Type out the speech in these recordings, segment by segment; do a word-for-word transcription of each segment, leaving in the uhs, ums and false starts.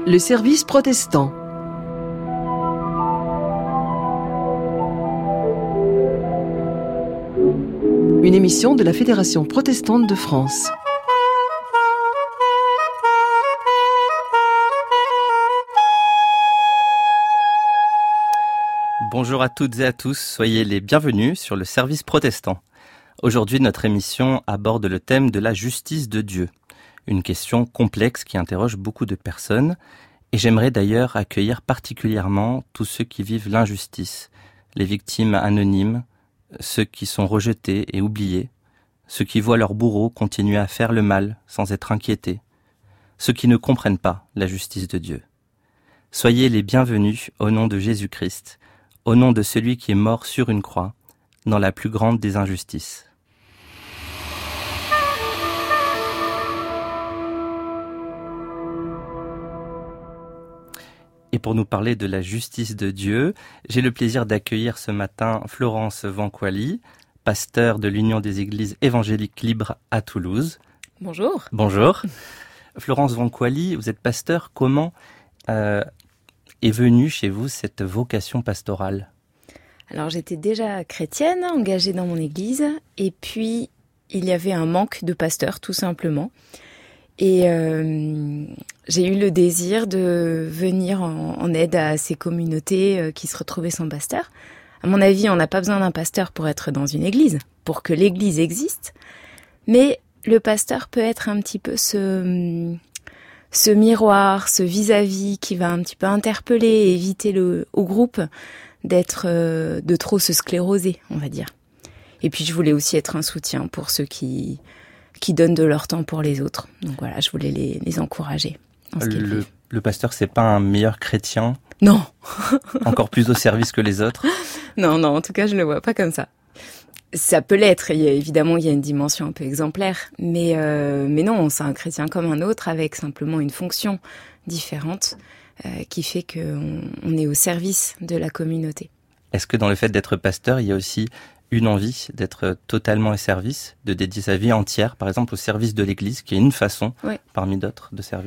Le service protestant. Une émission de la Fédération protestante de France. Bonjour à toutes et à tous, soyez les bienvenus sur le service protestant. Aujourd'hui, notre émission aborde le thème de la justice de Dieu. Une question complexe qui interroge beaucoup de personnes. Et j'aimerais d'ailleurs accueillir particulièrement tous ceux qui vivent l'injustice, les victimes anonymes, ceux qui sont rejetés et oubliés, ceux qui voient leurs bourreaux continuer à faire le mal sans être inquiétés, ceux qui ne comprennent pas la justice de Dieu. Soyez les bienvenus au nom de Jésus-Christ, au nom de celui qui est mort sur une croix, dans la plus grande des injustices. Et pour nous parler de la justice de Dieu, j'ai le plaisir d'accueillir ce matin Florence Vanquali, pasteur de l'Union des Églises évangéliques libres à Toulouse. Bonjour. Bonjour. Florence Vanquali, vous êtes pasteur. Comment euh, est venue chez vous cette vocation pastorale ? Alors j'étais déjà chrétienne, engagée dans mon église, et puis il y avait un manque de pasteurs tout simplement. Et euh, j'ai eu le désir de venir en, en aide à ces communautés euh, qui se retrouvaient sans pasteur. À mon avis, on n'a pas besoin d'un pasteur pour être dans une église, pour que l'église existe. Mais le pasteur peut être un petit peu ce, ce miroir, ce vis-à-vis qui va un petit peu interpeller et éviter le, au groupe d'être, euh, de trop se scléroser, on va dire. Et puis je voulais aussi être un soutien pour ceux qui... qui donnent de leur temps pour les autres. Donc voilà, je voulais les, les encourager. Le, le pasteur, c'est pas un meilleur chrétien ? Non. Encore plus au service que les autres ? Non, non, en tout cas, je le vois pas comme ça. Ça peut l'être, il y a, évidemment, il y a une dimension un peu exemplaire, mais, euh, mais non, c'est un chrétien comme un autre, avec simplement une fonction différente, euh, qui fait qu'on on est au service de la communauté. Est-ce que dans le fait d'être pasteur, il y a aussi une envie d'être totalement au service, de dédier sa vie entière, par exemple, au service de l'Église, qui est une façon, oui, parmi d'autres, de servir ?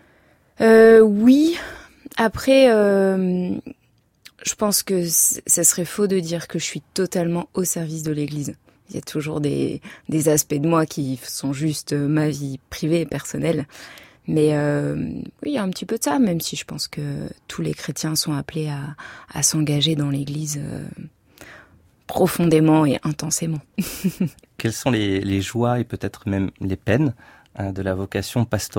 euh, Oui. Après, euh, je pense que c- ça serait faux de dire que je suis totalement au service de l'Église. Il y a toujours des, des aspects de moi qui sont juste ma vie privée et personnelle. Mais euh, oui, il y a un petit peu de ça, même si je pense que tous les chrétiens sont appelés à, à s'engager dans l'Église euh, profondément et intensément. Quelles sont les, les joies et peut-être même les peines hein, de la vocation pastorale ?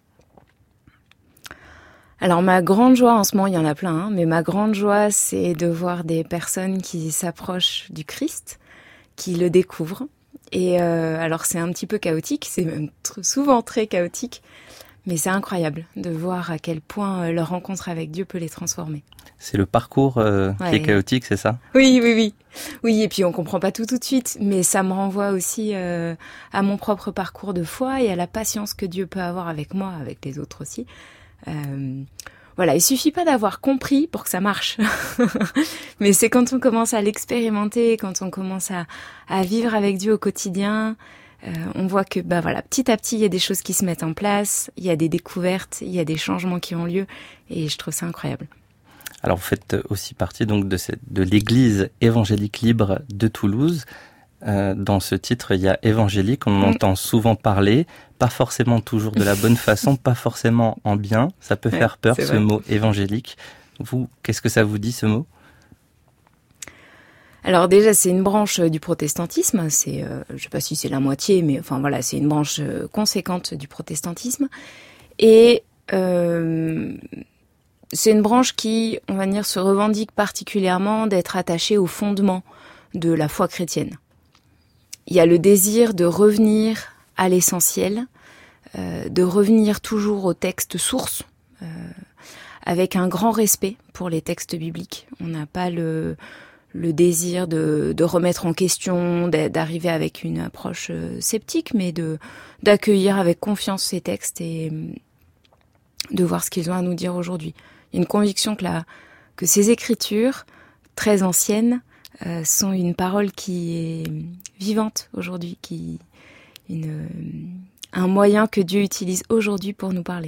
Alors ma grande joie, en ce moment il y en a plein, hein, mais ma grande joie c'est de voir des personnes qui s'approchent du Christ, qui le découvrent. Et euh, alors c'est un petit peu chaotique, c'est même tr- souvent très chaotique, mais c'est incroyable de voir à quel point leur rencontre avec Dieu peut les transformer. C'est le parcours euh, ouais. qui est chaotique, c'est ça ? Oui, oui, oui. Oui, et puis on comprend pas tout tout de suite, mais ça me renvoie aussi euh, à mon propre parcours de foi et à la patience que Dieu peut avoir avec moi, avec les autres aussi. Euh, voilà, il suffit pas d'avoir compris pour que ça marche. Mais c'est quand on commence à l'expérimenter, quand on commence à, à vivre avec Dieu au quotidien, euh, on voit que bah voilà, petit à petit, il y a des choses qui se mettent en place, il y a des découvertes, il y a des changements qui ont lieu, et je trouve ça incroyable. Alors vous faites aussi partie donc de, cette, de l'Église évangélique libre de Toulouse. Euh, dans ce titre, il y a évangélique, on en mmh. entend souvent parler, pas forcément toujours de la bonne façon, pas forcément en bien. Ça peut ouais, faire peur, ce vrai. mot évangélique. Vous, qu'est-ce que ça vous dit, ce mot ? Alors déjà, c'est une branche du protestantisme. C'est, euh, je ne sais pas si c'est la moitié, mais enfin voilà, c'est une branche conséquente du protestantisme. Et euh, c'est une branche qui, on va dire, se revendique particulièrement d'être attachée au fondement de la foi chrétienne. Il y a le désir de revenir à l'essentiel, euh, de revenir toujours aux textes sources, euh, avec un grand respect pour les textes bibliques. On n'a pas le, le désir de, de remettre en question, d'arriver avec une approche sceptique, mais de, d'accueillir avec confiance ces textes et de voir ce qu'ils ont à nous dire aujourd'hui. Il y a une conviction que, la, que ces écritures, très anciennes, euh, sont une parole qui est vivante aujourd'hui, qui une, un moyen que Dieu utilise aujourd'hui pour nous parler.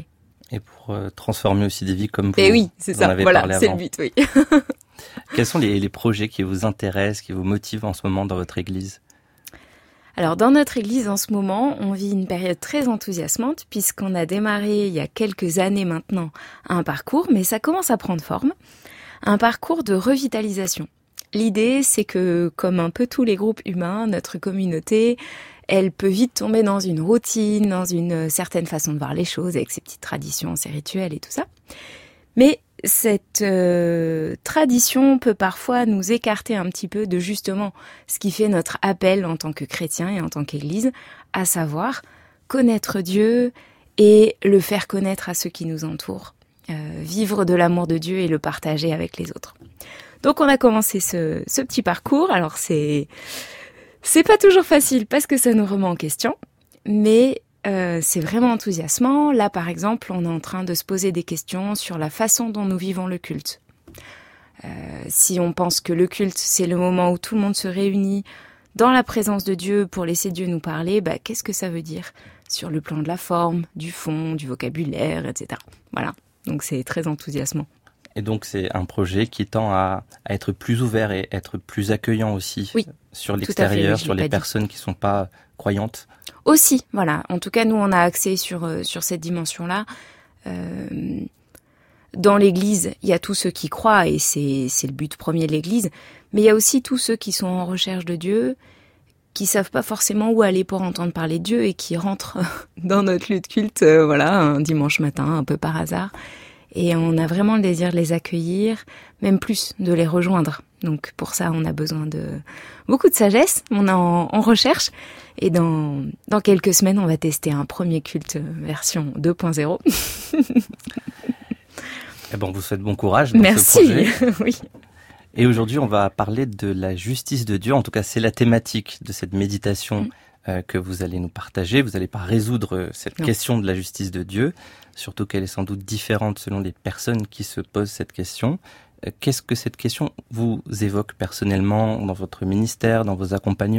Et pour euh, transformer aussi des vies comme vous. Et oui, c'est vous ça. en avez Voilà, parlé c'est avant. le but, oui. Quels sont les, les projets qui vous intéressent, qui vous motivent en ce moment dans votre église ? Alors, dans notre église, en ce moment, on vit une période très enthousiasmante puisqu'on a démarré il y a quelques années maintenant un parcours, mais ça commence à prendre forme, un parcours de revitalisation. L'idée, c'est que, comme un peu tous les groupes humains, notre communauté, elle peut vite tomber dans une routine, dans une certaine façon de voir les choses, avec ses petites traditions, ses rituels et tout ça. Mais cette euh, tradition peut parfois nous écarter un petit peu de justement ce qui fait notre appel en tant que chrétien et en tant qu'Église, à savoir connaître Dieu et le faire connaître à ceux qui nous entourent, euh, vivre de l'amour de Dieu et le partager avec les autres. Donc on a commencé ce, ce petit parcours. Alors c'est c'est pas toujours facile parce que ça nous remet en question, mais euh, c'est vraiment enthousiasmant. Là par exemple, on est en train de se poser des questions sur la façon dont nous vivons le culte. Euh, si on pense que le culte c'est le moment où tout le monde se réunit dans la présence de Dieu pour laisser Dieu nous parler, bah qu'est-ce que ça veut dire sur le plan de la forme, du fond, du vocabulaire, et cetera. Voilà. Donc c'est très enthousiasmant. Et donc c'est un projet qui tend à, à être plus ouvert et être plus accueillant aussi, oui, sur l'extérieur, fait, oui, sur les personnes dit. qui sont pas croyantes. Aussi, voilà. En tout cas, nous on a axé sur euh, sur cette dimension-là. Euh, dans l'Église, il y a tous ceux qui croient et c'est c'est le but premier de l'Église, mais il y a aussi tous ceux qui sont en recherche de Dieu, qui savent pas forcément où aller pour entendre parler de Dieu et qui rentrent dans notre lieu de culte, euh, voilà, un dimanche matin, un peu par hasard. Et on a vraiment le désir de les accueillir, même plus, de les rejoindre. Donc pour ça, on a besoin de beaucoup de sagesse. On est en, en recherche. Et dans, dans quelques semaines, on va tester un premier culte version deux point zéro. Eh ben, on vous souhaite bon courage dans Merci. ce projet. Oui. Et aujourd'hui, on va parler de la justice de Dieu. En tout cas, c'est la thématique de cette méditation mmh. euh, que vous allez nous partager. Vous n'allez pas résoudre cette non. question de la justice de Dieu, surtout qu'elle est sans doute différente selon les personnes qui se posent cette question. Euh, qu'est-ce que cette question vous évoque personnellement dans votre ministère, dans vos accompagnements ?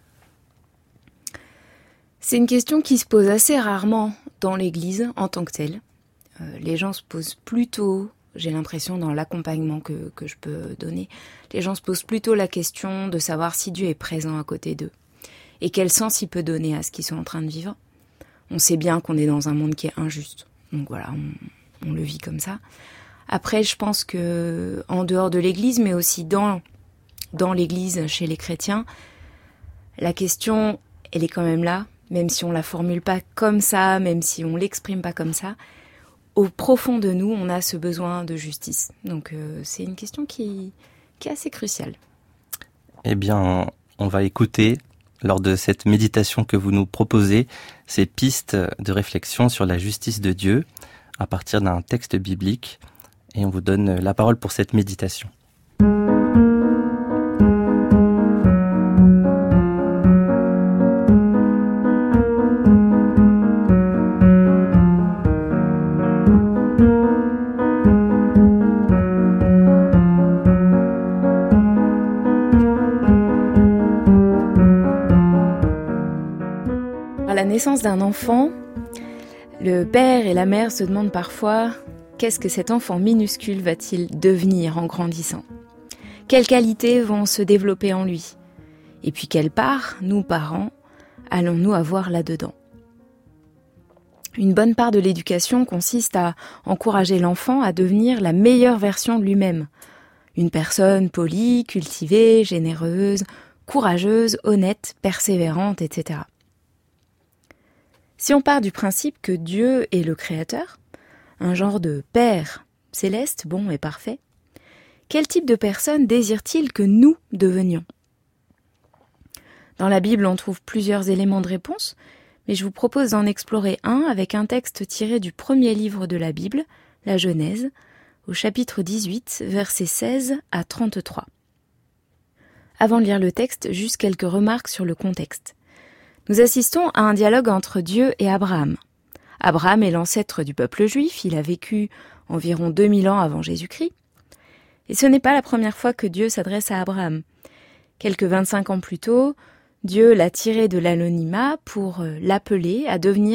C'est une question qui se pose assez rarement dans l'Église en tant que telle. Euh, les gens se posent plutôt... J'ai l'impression dans l'accompagnement que, que je peux donner, les gens se posent plutôt la question de savoir si Dieu est présent à côté d'eux et quel sens il peut donner à ce qu'ils sont en train de vivre. On sait bien qu'on est dans un monde qui est injuste, donc voilà, on, on le vit comme ça. Après, je pense que en dehors de l'Église, mais aussi dans, dans l'Église, chez les chrétiens, la question, elle est quand même là, même si on la formule pas comme ça, même si on l'exprime pas comme ça. Au profond de nous, on a ce besoin de justice. Donc euh, c'est une question qui, qui est assez cruciale. Eh bien, on va écouter, lors de cette méditation que vous nous proposez, ces pistes de réflexion sur la justice de Dieu à partir d'un texte biblique. Et on vous donne la parole pour cette méditation. À la naissance d'un enfant, le père et la mère se demandent parfois qu'est-ce que cet enfant minuscule va-t-il devenir en grandissant ? Quelles qualités vont se développer en lui ? Et puis quelle part, nous parents, allons-nous avoir là-dedans ? Une bonne part de l'éducation consiste à encourager l'enfant à devenir la meilleure version de lui-même. Une personne polie, cultivée, généreuse, courageuse, honnête, persévérante, et cetera. Si on part du principe que Dieu est le Créateur, un genre de Père céleste, bon et parfait, quel type de personne désire-t-il que nous devenions ? Dans la Bible, on trouve plusieurs éléments de réponse, mais je vous propose d'en explorer un avec un texte tiré du premier livre de la Bible, la Genèse, au chapitre dix-huit, versets seize à trente-trois. Avant de lire le texte, juste quelques remarques sur le contexte. Nous assistons à un dialogue entre Dieu et Abraham. Abraham est l'ancêtre du peuple juif, il a vécu environ deux mille ans avant Jésus-Christ. Et ce n'est pas la première fois que Dieu s'adresse à Abraham. Quelques vingt-cinq ans plus tôt, Dieu l'a tiré de l'anonymat pour l'appeler à devenir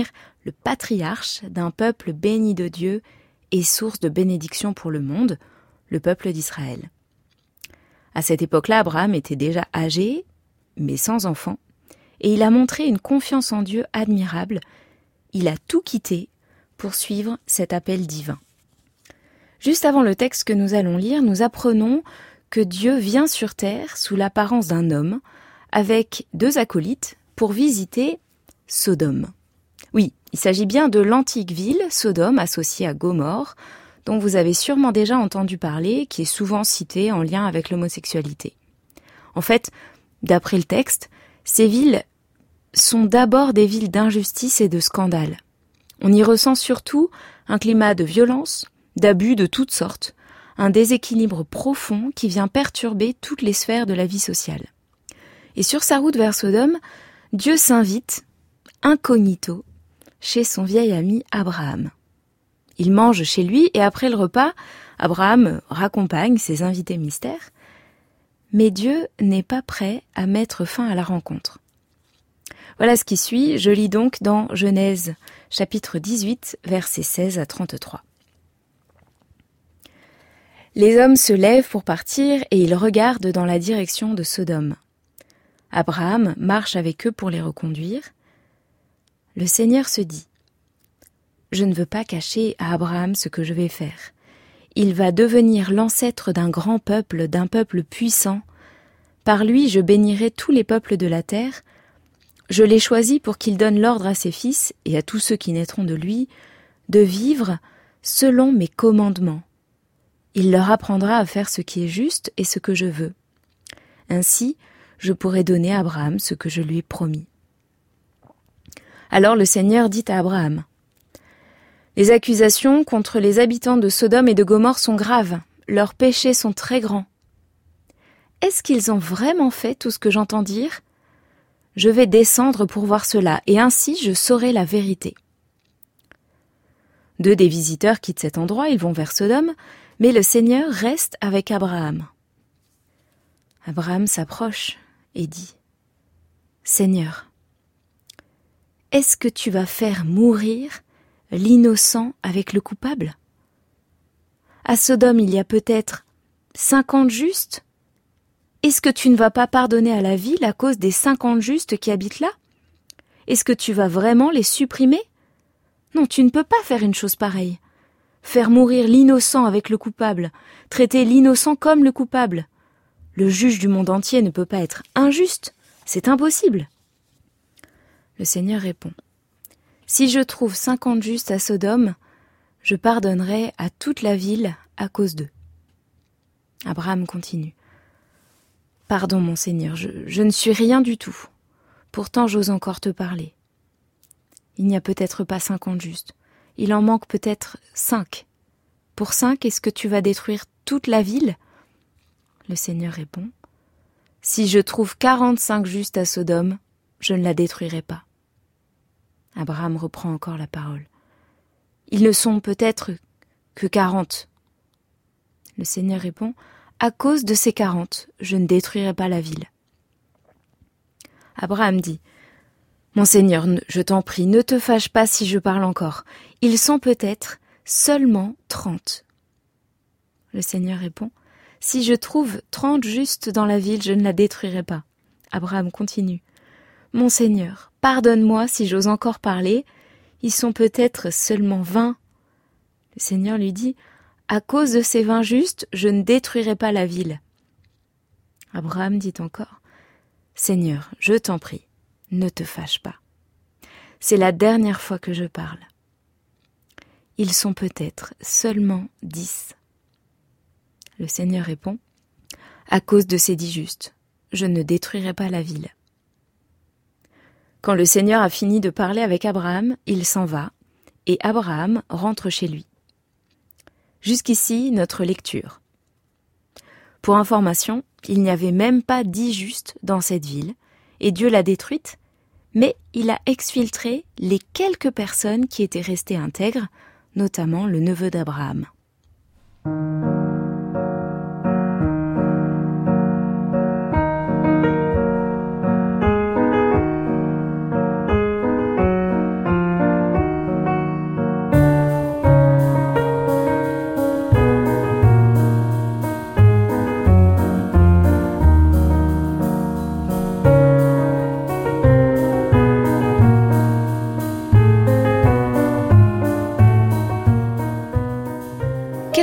le patriarche d'un peuple béni de Dieu et source de bénédiction pour le monde, le peuple d'Israël. À cette époque-là, Abraham était déjà âgé, mais sans enfant, et il a montré une confiance en Dieu admirable. Il a tout quitté pour suivre cet appel divin. Juste avant le texte que nous allons lire, nous apprenons que Dieu vient sur terre sous l'apparence d'un homme, avec deux acolytes, pour visiter Sodome. Oui, il s'agit bien de l'antique ville, Sodome, associée à Gomorrhe, dont vous avez sûrement déjà entendu parler, qui est souvent citée en lien avec l'homosexualité. En fait, d'après le texte, ces villes sont d'abord des villes d'injustice et de scandale. On y ressent surtout un climat de violence, d'abus de toutes sortes, un déséquilibre profond qui vient perturber toutes les sphères de la vie sociale. Et sur sa route vers Sodome, Dieu s'invite, incognito, chez son vieil ami Abraham. Il mange chez lui et après le repas, Abraham raccompagne ses invités mystères. Mais Dieu n'est pas prêt à mettre fin à la rencontre. Voilà ce qui suit, je lis donc dans Genèse, chapitre dix-huit, versets seize à trente-trois. Les hommes se lèvent pour partir et ils regardent dans la direction de Sodome. Abraham marche avec eux pour les reconduire. Le Seigneur se dit: « Je ne veux pas cacher à Abraham ce que je vais faire. Il va devenir l'ancêtre d'un grand peuple, d'un peuple puissant. Par lui, je bénirai tous les peuples de la terre. Je l'ai choisi pour qu'il donne l'ordre à ses fils et à tous ceux qui naîtront de lui de vivre selon mes commandements. Il leur apprendra à faire ce qui est juste et ce que je veux. Ainsi, je pourrai donner à Abraham ce que je lui ai promis. » Alors le Seigneur dit à Abraham: « Les accusations contre les habitants de Sodome et de Gomorrhe sont graves, leurs péchés sont très grands. Est-ce qu'ils ont vraiment fait tout ce que j'entends dire ? Je vais descendre pour voir cela, et ainsi je saurai la vérité. » Deux des visiteurs quittent cet endroit, ils vont vers Sodome, mais le Seigneur reste avec Abraham. Abraham s'approche et dit: « Seigneur, est-ce que tu vas faire mourir l'innocent avec le coupable ? À Sodome, il y a peut-être cinquante justes. Est-ce que tu ne vas pas pardonner à la ville à cause des cinquante justes qui habitent là ? Est-ce que tu vas vraiment les supprimer ? Non, tu ne peux pas faire une chose pareille. Faire mourir l'innocent avec le coupable, traiter l'innocent comme le coupable. Le juge du monde entier ne peut pas être injuste, c'est impossible. » Le Seigneur répond: « Si je trouve cinquante justes à Sodome, je pardonnerai à toute la ville à cause d'eux. » Abraham continue: « Pardon, mon Seigneur, je, je ne suis rien du tout. Pourtant, j'ose encore te parler. Il n'y a peut-être pas cinquante justes. Il en manque peut-être cinq. Pour cinq, est-ce que tu vas détruire toute la ville ? » Le Seigneur répond: « Si je trouve quarante-cinq justes à Sodome, je ne la détruirai pas. » Abraham reprend encore la parole. « Ils ne sont peut-être que quarante. » Le Seigneur répond: « À cause de ces quarante, je ne détruirai pas la ville. » Abraham dit: « Mon Seigneur, je t'en prie, ne te fâche pas si je parle encore. Ils sont peut-être seulement trente. » Le Seigneur répond: « Si je trouve trente justes dans la ville, je ne la détruirai pas. » Abraham continue: « Mon Seigneur, pardonne-moi si j'ose encore parler. Ils sont peut-être seulement vingt. » Le Seigneur lui dit: « À cause de ces vingt justes, je ne détruirai pas la ville. » Abraham dit encore: « Seigneur, je t'en prie, ne te fâche pas. C'est la dernière fois que je parle. Ils sont peut-être seulement dix. » Le Seigneur répond: « À cause de ces dix justes, je ne détruirai pas la ville. » Quand le Seigneur a fini de parler avec Abraham, il s'en va, et Abraham rentre chez lui. Jusqu'ici, notre lecture. Pour information, il n'y avait même pas dix justes dans cette ville, et Dieu l'a détruite, mais il a exfiltré les quelques personnes qui étaient restées intègres, notamment le neveu d'Abraham.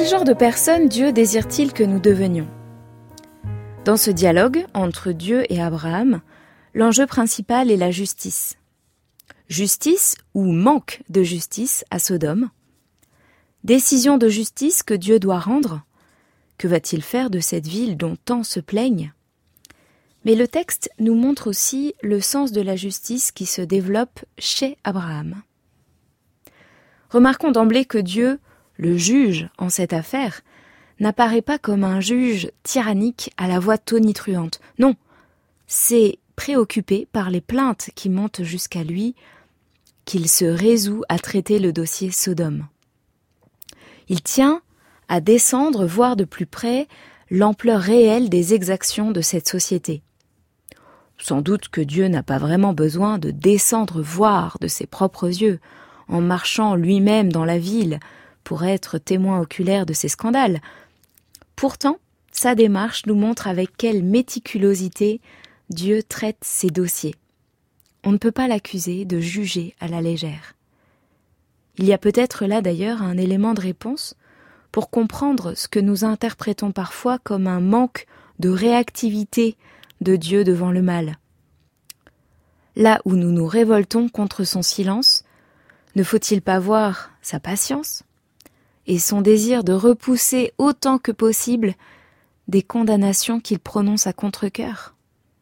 Quel genre de personne Dieu désire-t-il que nous devenions ? Dans ce dialogue entre Dieu et Abraham, l'enjeu principal est la justice. Justice ou manque de justice à Sodome. Décision de justice que Dieu doit rendre. Que va-t-il faire de cette ville dont tant se plaignent ? Mais le texte nous montre aussi le sens de la justice qui se développe chez Abraham. Remarquons d'emblée que Dieu, le juge en cette affaire, n'apparaît pas comme un juge tyrannique à la voix tonitruante. Non, c'est préoccupé par les plaintes qui montent jusqu'à lui qu'il se résout à traiter le dossier Sodome. Il tient à descendre voir de plus près l'ampleur réelle des exactions de cette société. Sans doute que Dieu n'a pas vraiment besoin de descendre voir de ses propres yeux, en marchant lui-même dans la ville pour être témoin oculaire de ces scandales. Pourtant, sa démarche nous montre avec quelle méticulosité Dieu traite ses dossiers. On ne peut pas l'accuser de juger à la légère. Il y a peut-être là d'ailleurs un élément de réponse pour comprendre ce que nous interprétons parfois comme un manque de réactivité de Dieu devant le mal. Là où nous nous révoltons contre son silence, ne faut-il pas voir sa patience et son désir de repousser autant que possible des condamnations qu'il prononce à contre-cœur ?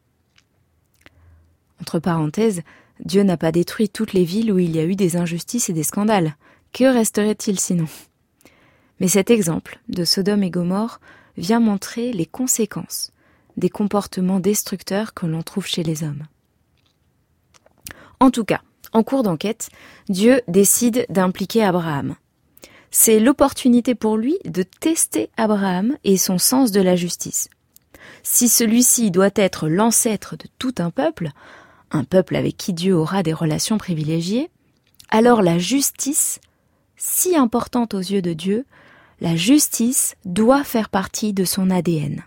Entre parenthèses, Dieu n'a pas détruit toutes les villes où il y a eu des injustices et des scandales. Que resterait-il sinon ? Mais cet exemple de Sodome et Gomorrhe vient montrer les conséquences des comportements destructeurs que l'on trouve chez les hommes. En tout cas, en cours d'enquête, Dieu décide d'impliquer Abraham. C'est l'opportunité pour lui de tester Abraham et son sens de la justice. Si celui-ci doit être l'ancêtre de tout un peuple, un peuple avec qui Dieu aura des relations privilégiées, alors la justice, si importante aux yeux de Dieu, la justice doit faire partie de son A D N.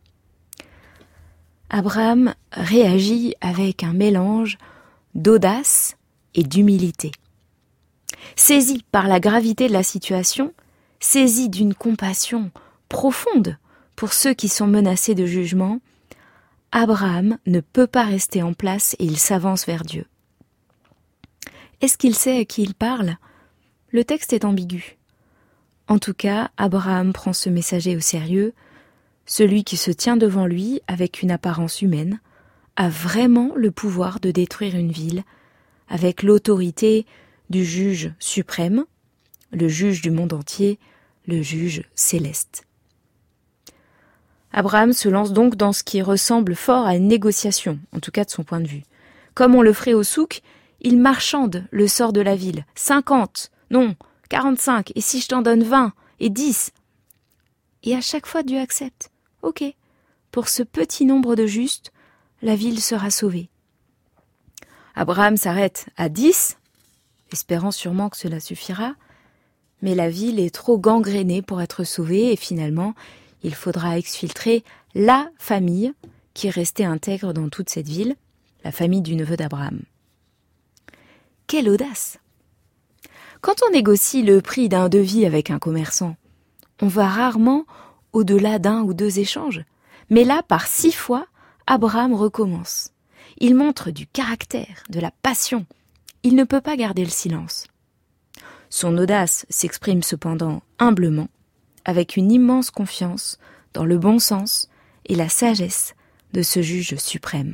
Abraham réagit avec un mélange d'audace et d'humilité. Saisi par la gravité de la situation, saisi d'une compassion profonde pour ceux qui sont menacés de jugement, Abraham ne peut pas rester en place et il s'avance vers Dieu. Est-ce qu'il sait à qui il parle ? Le texte est ambigu. En tout cas, Abraham prend ce messager au sérieux. Celui qui se tient devant lui avec une apparence humaine a vraiment le pouvoir de détruire une ville avec l'autorité du juge suprême, le juge du monde entier, le juge céleste. Abraham se lance donc dans ce qui ressemble fort à une négociation, en tout cas de son point de vue. Comme on le ferait au souk, il marchande le sort de la ville. cinquante, non, quarante-cinq, et si je t'en donne vingt, et dix. Et à chaque fois Dieu accepte. Ok, pour ce petit nombre de justes, la ville sera sauvée. Abraham s'arrête à dix, espérant sûrement que cela suffira, mais la ville est trop gangrénée pour être sauvée et finalement, il faudra exfiltrer la famille qui est restée intègre dans toute cette ville, la famille du neveu d'Abraham. Quelle audace! Quand on négocie le prix d'un devis avec un commerçant, on va rarement au-delà d'un ou deux échanges. Mais là, par six fois, Abraham recommence. Il montre du caractère, de la passion. Il ne peut pas garder le silence. Son audace s'exprime cependant humblement, avec une immense confiance dans le bon sens et la sagesse de ce juge suprême.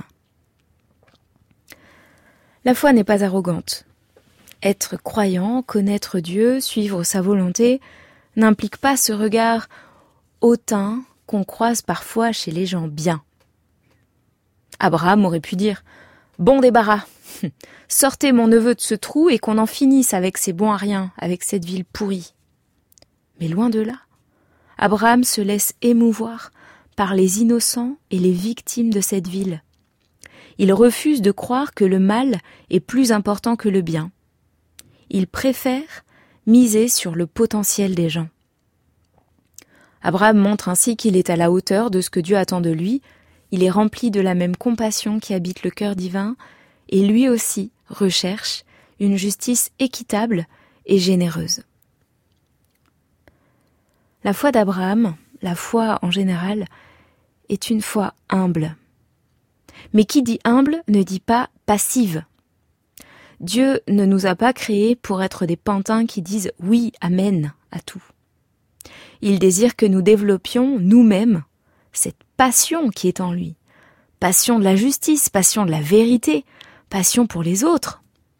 La foi n'est pas arrogante. Être croyant, connaître Dieu, suivre sa volonté, n'implique pas ce regard hautain qu'on croise parfois chez les gens bien. Abraham aurait pu dire « Bon débarras, sortez mon neveu de ce trou et qu'on en finisse avec ces bons à rien, avec cette ville pourrie. » Mais loin de là, Abraham se laisse émouvoir par les innocents et les victimes de cette ville. Il refuse de croire que le mal est plus important que le bien. Il préfère miser sur le potentiel des gens. Abraham montre ainsi qu'il est à la hauteur de ce que Dieu attend de lui. Il est rempli de la même compassion qui habite le cœur divin et lui aussi recherche une justice équitable et généreuse. La foi d'Abraham, la foi en général, est une foi humble. Mais qui dit humble ne dit pas passive. Dieu ne nous a pas créés pour être des pantins qui disent « oui, amen » à tout. Il désire que nous développions nous-mêmes cette passion qui est en lui. Passion de la justice, passion de la vérité, passion pour les autres.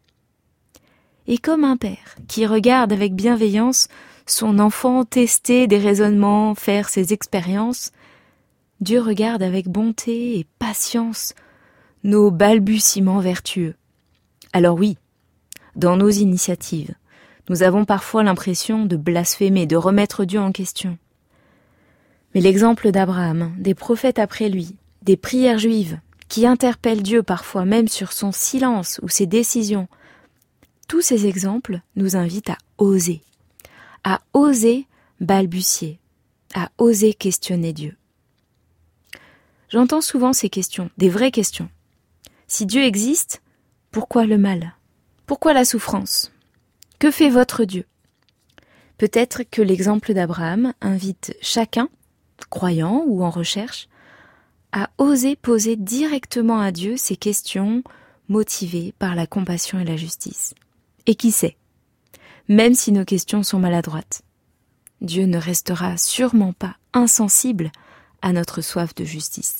Et comme un père qui regarde avec bienveillance son enfant tester des raisonnements, faire ses expériences, Dieu regarde avec bonté et patience nos balbutiements vertueux. Alors oui, dans nos initiatives, nous avons parfois l'impression de blasphémer, de remettre Dieu en question. Mais l'exemple d'Abraham, des prophètes après lui, des prières juives, qui interpellent Dieu parfois même sur son silence ou ses décisions, tous ces exemples nous invitent à oser, à oser balbutier, à oser questionner Dieu. J'entends souvent ces questions, des vraies questions. Si Dieu existe, pourquoi le mal ? Pourquoi la souffrance ? Que fait votre Dieu ? Peut-être que l'exemple d'Abraham invite chacun, croyant ou en recherche, à oser poser directement à Dieu ces questions motivées par la compassion et la justice. Et qui sait, même si nos questions sont maladroites, Dieu ne restera sûrement pas insensible à notre soif de justice.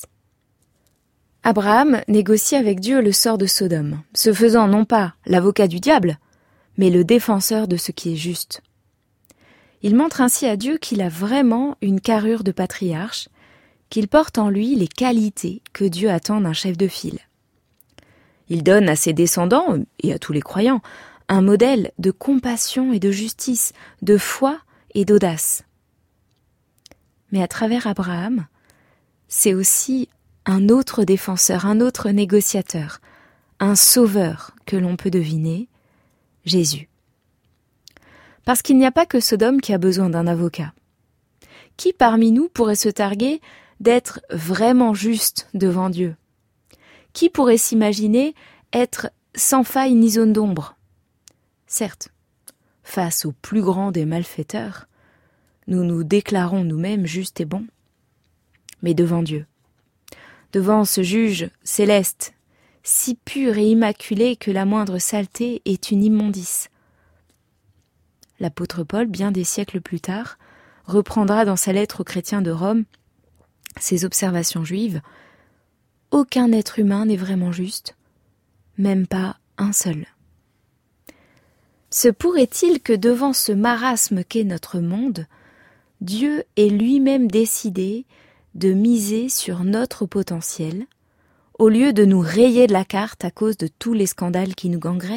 Abraham négocie avec Dieu le sort de Sodome, se faisant non pas l'avocat du diable, mais le défenseur de ce qui est juste. Il montre ainsi à Dieu qu'il a vraiment une carrure de patriarche, qu'il porte en lui les qualités que Dieu attend d'un chef de file. Il donne à ses descendants, et à tous les croyants, un modèle de compassion et de justice, de foi et d'audace. Mais à travers Abraham, c'est aussi un autre défenseur, un autre négociateur, un sauveur que l'on peut deviner, Jésus. Parce qu'il n'y a pas que Sodome qui a besoin d'un avocat. Qui parmi nous pourrait se targuer d'être vraiment juste devant Dieu ? Qui pourrait s'imaginer être sans faille ni zone d'ombre ? Certes, face au plus grand des malfaiteurs, nous nous déclarons nous-mêmes justes et bons. Mais devant Dieu, devant ce juge céleste, si pur et immaculé que la moindre saleté est une immondice. L'apôtre Paul, bien des siècles plus tard, reprendra dans sa lettre aux chrétiens de Rome ses observations juives. Aucun être humain n'est vraiment juste, même pas un seul. Se pourrait-il que devant ce marasme qu'est notre monde, Dieu ait lui-même décidé de miser sur notre potentiel, au lieu de nous rayer de la carte à cause de tous les scandales qui nous gangrènent ?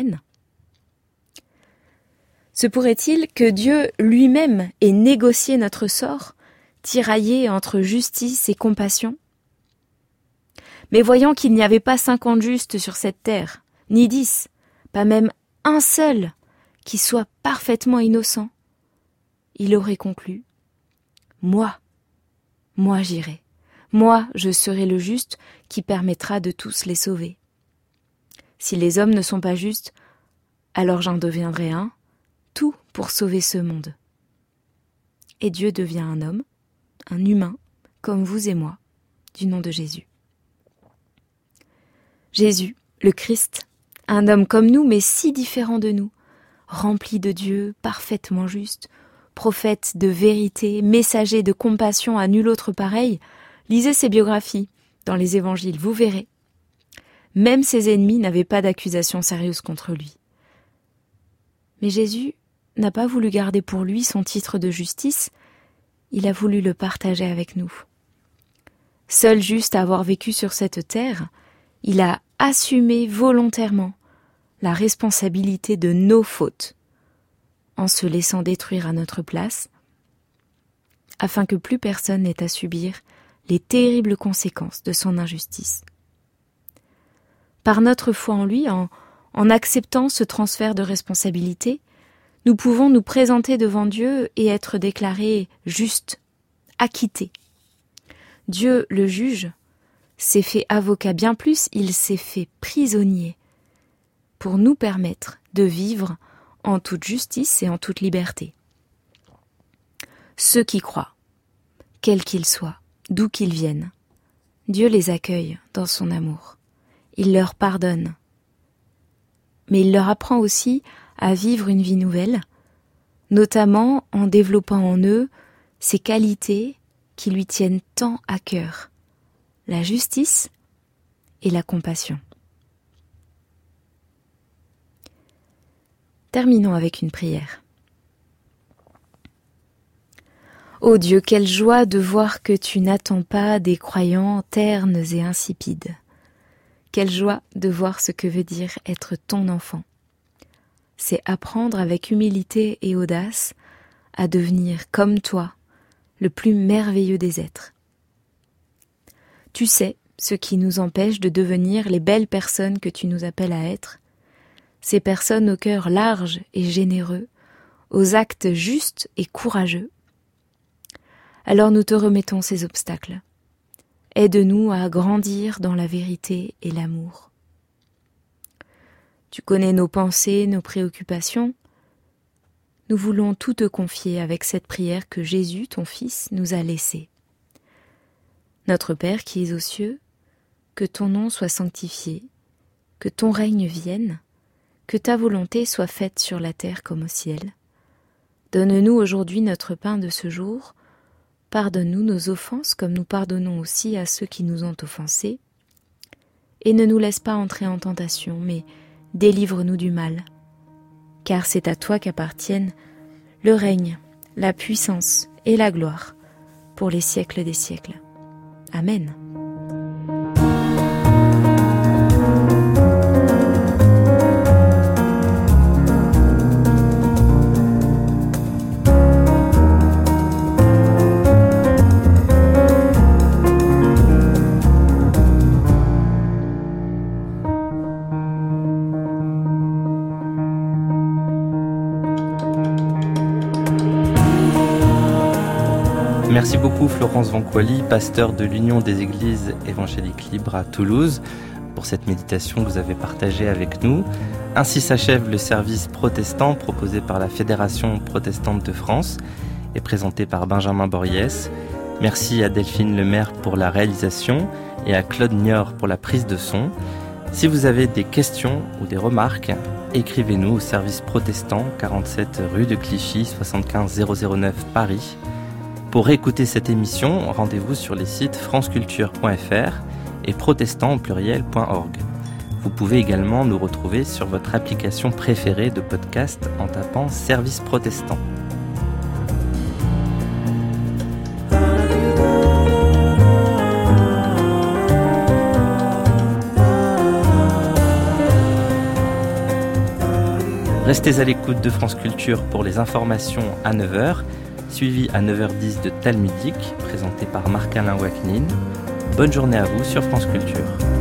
Se pourrait-il que Dieu lui-même ait négocié notre sort, tiraillé entre justice et compassion ? Mais voyant qu'il n'y avait pas cinquante justes sur cette terre, ni dix, pas même un seul, qui soit parfaitement innocent, il aurait conclu : Moi, moi j'irai, moi je serai le juste qui permettra de tous les sauver. Si les hommes ne sont pas justes, alors j'en deviendrai un, tout pour sauver ce monde. Et Dieu devient un homme, un humain, comme vous et moi, du nom de Jésus. Jésus, le Christ, un homme comme nous, mais si différent de nous, rempli de Dieu, parfaitement juste, prophète de vérité, messager de compassion à nul autre pareil, lisez ses biographies dans les évangiles, vous verrez. Même ses ennemis n'avaient pas d'accusation sérieuse contre lui. Mais Jésus n'a pas voulu garder pour lui son titre de justice, il a voulu le partager avec nous. Seul juste à avoir vécu sur cette terre, il a assumé volontairement la responsabilité de nos fautes, en se laissant détruire à notre place, afin que plus personne n'ait à subir les terribles conséquences de son injustice. Par notre foi en lui, en, en acceptant ce transfert de responsabilité, nous pouvons nous présenter devant Dieu et être déclarés justes, acquittés. Dieu, le juge, s'est fait avocat, bien plus, il s'est fait prisonnier pour nous permettre de vivre en toute justice et en toute liberté. ceux qui croient, quels qu'ils soient, d'où qu'ils viennent. Dieu les accueille dans son amour. Il leur pardonne. Mais il leur apprend aussi à vivre une vie nouvelle, notamment en développant en eux ces qualités qui lui tiennent tant à cœur, la justice et la compassion. Terminons avec une prière. Ô Dieu, quelle joie de voir que tu n'attends pas des croyants ternes et insipides. Quelle joie de voir ce que veut dire être ton enfant. C'est apprendre avec humilité et audace à devenir comme toi, le plus merveilleux des êtres. Tu sais ce qui nous empêche de devenir les belles personnes que tu nous appelles à être, ces personnes au cœur large et généreux, aux actes justes et courageux. Alors nous te remettons ces obstacles. Aide-nous à grandir dans la vérité et l'amour. Tu connais nos pensées, nos préoccupations. Nous voulons tout te confier avec cette prière que Jésus, ton Fils, nous a laissée. Notre Père qui es aux cieux, que ton nom soit sanctifié, que ton règne vienne, que ta volonté soit faite sur la terre comme au ciel. Donne-nous aujourd'hui notre pain de ce jour. Pardonne-nous nos offenses comme nous pardonnons aussi à ceux qui nous ont offensés. Et ne nous laisse pas entrer en tentation, mais délivre-nous du mal. Car c'est à toi qu'appartiennent le règne, la puissance et la gloire pour les siècles des siècles. Amen. Merci beaucoup Florence Vanquois-Ly, pasteur de l'Union des Églises évangéliques libres à Toulouse, pour cette méditation que vous avez partagée avec nous. Ainsi s'achève le service protestant proposé par la Fédération protestante de France et présenté par Benjamin Borriès. Merci à Delphine Lemaire pour la réalisation et à Claude Niort pour la prise de son. Si vous avez des questions ou des remarques, écrivez-nous au service protestant, quarante-sept rue de Clichy, soixante-quinze zéro zéro neuf Paris. Pour réécouter cette émission, rendez-vous sur les sites franceculture point f r et protestant au pluriel point org. Vous pouvez également nous retrouver sur votre application préférée de podcast en tapant Service Protestant. Restez à l'écoute de France Culture pour les informations à neuf heures. Suivi à neuf heures dix de Talmudique, présenté par Marc-Alain Waknin. Bonne journée à vous sur France Culture.